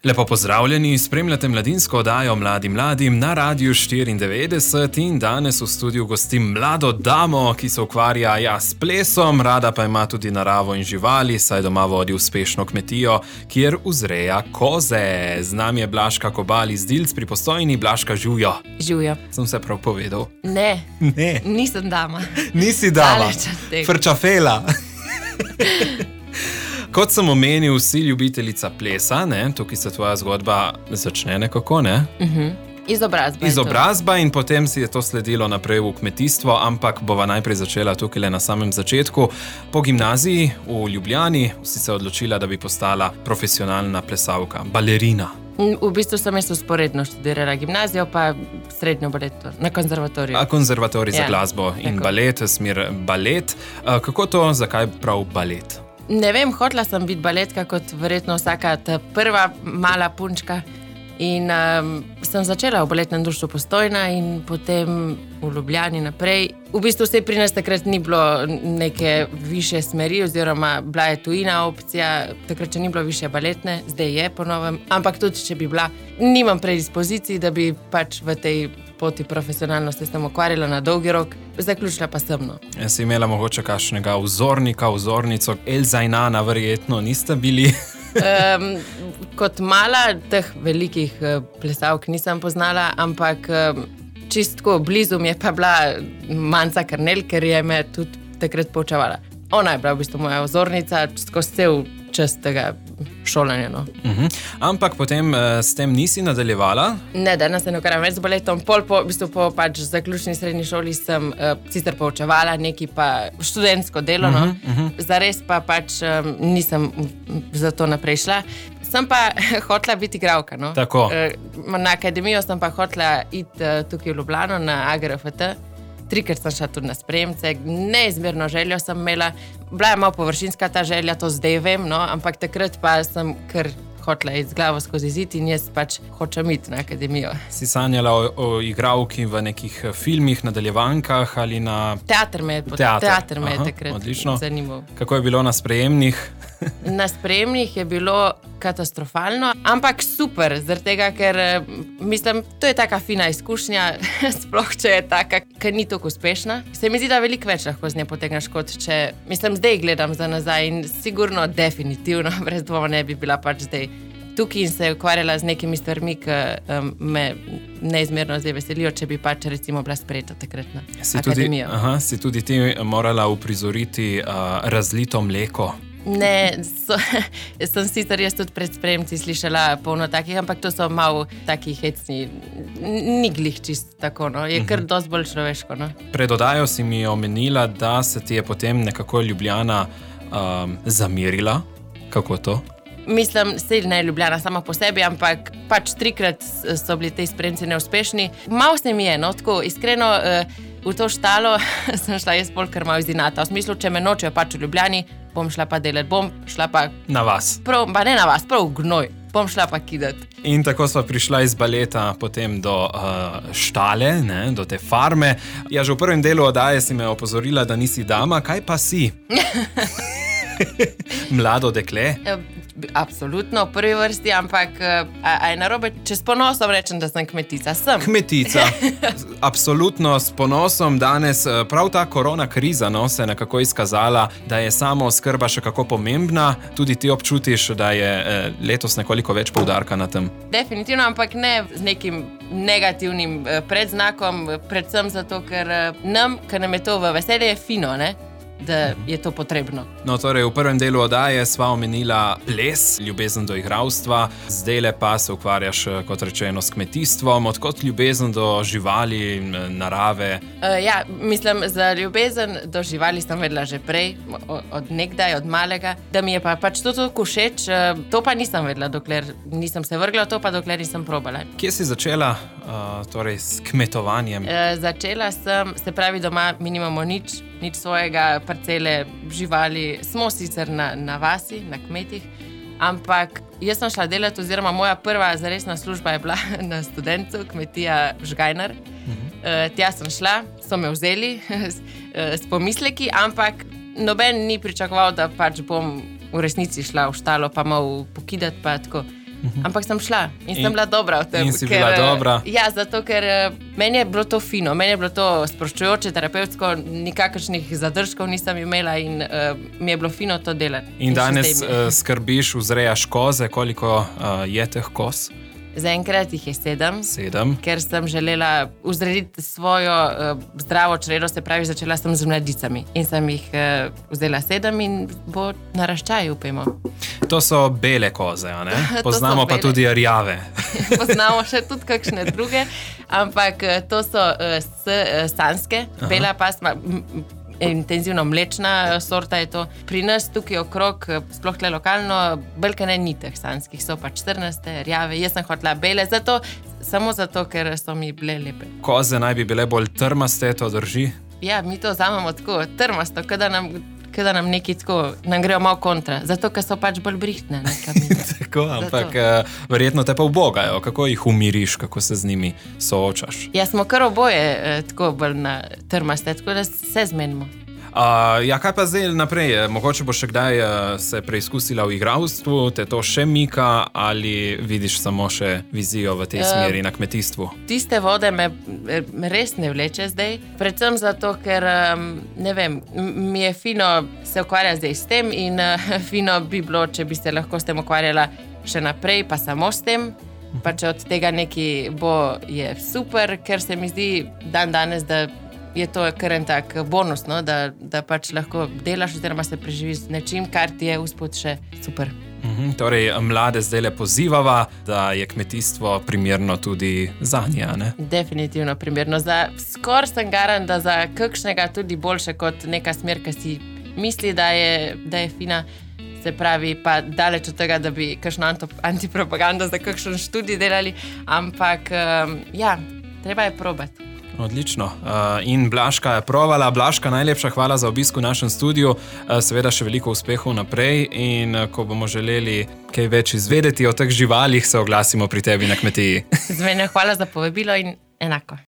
Lepo pozdravljeni, spremljate mladinsko oddajo Mladi mladim na Radiu 94 in danes v studiu gostim mlado damo, ki se ukvarja s plesom, rada pa ima tudi naravo in živali, saj doma vodi uspešno kmetijo, kjer vzreja koze. Z nami je Blažka Kobal iz Dilc pri Postojni. Blažka, živjo. Živjo. Sem vse prav povedal? Ne, nisem dama. Nisi dama, frčafela. Kot sem omenil, si ljubiteljica plesa, ne? Tukaj se tvoja zgodba začne nekako, ne? Izobrazba in potem si je to sledilo naprej v kmetijstvo, ampak bova najprej začela tukaj na samem začetku. Po gimnaziji v Ljubljani si se odločila, da bi postala profesionalna plesalka, balerina. V bistvu sem jaz usporedno študirala gimnazijo, pa srednjo baleto, na konzervatoriju. Konzervatorij za glasbo in balet, smer balet. Kako to, zakaj prav balet? Ne vem, hotela sem biti baletka kot verjetno vsaka ta prva mala punčka in sem začela v baletnem društvu Postojna in potem v Ljubljani naprej. V bistvu vse pri nas takrat ni bilo neke višje smeri oziroma bila je tujina opcija, takrat če ni bilo višje baletne, zdaj je po novem, ampak tudi če bi bila, nimam predispozicij, da bi pač v tej poti profesionalnosti sem ukvarjala na dolgi rok, zaključila pa sem. Si imela mogoče kakšnega vzornika, vzornico, Elza in Ana verjetno niste bili? Kot mala teh velikih plesalk nisem poznala, ampak čistko blizu mi je pa bila Manca Karnel, ker je me tudi takrat poučevala. Ona je bila v bistvu moja vzornica skozi cel čas tega šolanja. Ampak potem s tem nisi nadaljevala? Ne, danes se ne ukvarjam več z baletom. Po pač zaključni srednji šoli sem sicer poučevala, neki pa študentsko delo, zares pa pač nisem za to naprej šla. Sem pa hotela biti igralka. Tako. Na akademijo sem pa hotela iti tukaj v Ljubljano na AGRFT. 3-krat sem šla tudi na sprejemce, neizmerno željo sem imela. Bila je malo površinska ta želja, to zdaj vem, ampak takrat pa sem kar hotela iti z glavo skozi zid in jaz pač hočem iti na akademijo. Si sanjala o igralki v nekih filmih, nadaljevankah ali na... Teater me je takrat zanimal. Kako je bilo na sprejemnih? Na sprejemnih je bilo katastrofalno, ampak super, zaradi tega, ker mislim, to je taka fina izkušnja, sploh če je taka, ker ni tako uspešna. Se mi zdi, da veliko več lahko z nje potegneš, kot če, mislim, zdaj gledam za nazaj in sigurno, definitivno, brez dvoma ne bi bila pač zdaj tukaj in se ukvarjala z nekimi stvarmi, ki me neizmerno zdaj veselijo, če bi pač recimo bila sprejeta takrat na akademijo. Si tudi ti morala uprizoriti razlito mleko? Ne, sem sicer jaz tudi pred sprejemci slišala polno takih, ampak to so malo takih hecni, ni glih čist tako, je kar dosti bolj človeško. Pred oddajo si mi omenila, da se ti je potem nekako Ljubljana zamerila. Kako to? Mislim, sej ne Ljubljana sama po sebi, ampak pač 3-krat so bili te sprejemci neuspešni. Malo se mi je, tako iskreno, v to štalo sem šla jaz bolj kar malo iz inata. V smislu, če me nočejo pač v Ljubljani, bom šla pa delati, bom šla pa... Na vas? Pa ne na vas, prav v gnoj. Bom šla pa kidati. In tako sva prišla iz baleta potem do štale, do te farme. Ja, že v prvem delu oddaje si me opozorila, da nisi dama, kaj pa si? Mlado dekle? Absolutno, v prvi vrsti, ampak a je narobe, če s ponosom rečem, da sem kmetica? Sem. Kmetica. Absolutno s ponosom. Danes prav ta korona kriza se je nekako izkazala, da je samo oskrba še kako pomembna. Tudi ti občutiš, da je letos nekoliko več poudarka na tem? Definitivno, ampak ne z nekim negativnim predznakom, predvsem zato, ker nam je to v veselje, je fino, da je to potrebno. Torej, v prvem delu oddaje sva omenila ples, ljubezen do igralstva, zdajle pa se ukvarjaš, kot rečeno, s kmetijstvom. Odkot ljubezen do živali, narave? Ja, mislim, za ljubezen do živali sem vedela že prej, od nekdaj, od malega, da mi je pa pač to tako všeč, to pa nisem vedela, dokler nisem se vrgla, to pa dokler nisem probala. Kje si začela torej s kmetovanjem? Začela sem, se pravi, doma mi nimamo nič svojega, parcele, živali. Smo sicer na vasi, na kmetih, ampak jaz sem šla delati, oziroma moja prva zaresna služba je bila na Studencu, kmetija Žgajnar. Tja sem šla, so me vzeli s pomisleki, ampak noben ni pričakoval, da pač bom v resnici šla v štalo, pa malo pokidati, pa tako. Ampak sem šla in sem bila dobra v tem. In si bila dobra. Ja, zato ker meni je bilo to fino, meni je bilo to sproščujoče, terapevtsko, nikakršnih zadržkov nisem imela in mi je bilo fino to delati. In danes skrbiš, vzrejaš koze, koliko je teh koz? Zaenkrat jih je 7. 7. Ker sem želela vzrediti svojo zdravo čredo, se pravi, začela sem z mladicami in sem jih vzela 7 in bo naraščaj, upajmo. To so bele koze, a ne? Poznamo pa tudi rjave. Poznamo še tudi kakšne druge, ampak to so sanske, bela pasma, intenzivno mlečna sorta je to. Pri nas tukaj okrog, sploh tle lokalno, belkane ni teh sanskih, so pač trnaste, rjave. Jaz sem hotela bele, samo zato, ker so mi bile lepe. Koze naj bi bile bolj trmaste, to drži? Ja, mi to vzamemo tako, trmasto, kada nam neki tako, nam grejo malo kontra, zato, ker so pač bolj brihtne. Tako, ampak verjetno te pa ubogajo. Kako jih umiriš, kako se z njimi soočaš? Ja, smo kar oboje tako bolj na trmaste, tako da se zmenimo. Ja, kaj pa zdaj naprej? Mogoče bo še kdaj se preizkusila v igralstvu, te to še mika ali vidiš samo še vizijo v tej smeri na kmetijstvu? Tiste vode me res ne vleče zdaj, predvsem zato, ker ne vem, mi je fino se ukvarjati zdaj s tem in fino bi bilo, če bi se lahko s tem ukvarjala še naprej, pa samo s tem. Pa če od tega neki bo, je super, ker se mi zdi danes, da je to kar en tak bonus, no? Da pač lahko delaš oziroma se preživiš z nečim, kar ti je uspod še super. Torej, mlade zdaj pozivava, da je kmetijstvo primerno tudi za nje, ne? Definitivno primerno. Skoraj sem garan, da za kakšnega tudi boljše kot neka smer, ki si misli, da je fina. Se pravi, pa daleč od tega, da bi kakšno antipropagando za kakšen študij delali, ampak ja, treba je probati. Odlično. In Blažka je provala. Blažka, najlepša hvala za obisk v našem studiu. Seveda še veliko uspehov naprej in ko bomo želeli kaj več izvedeti o teh živalih, se oglasimo pri tebi na kmetiji. Zmenja, hvala za povabilo in enako.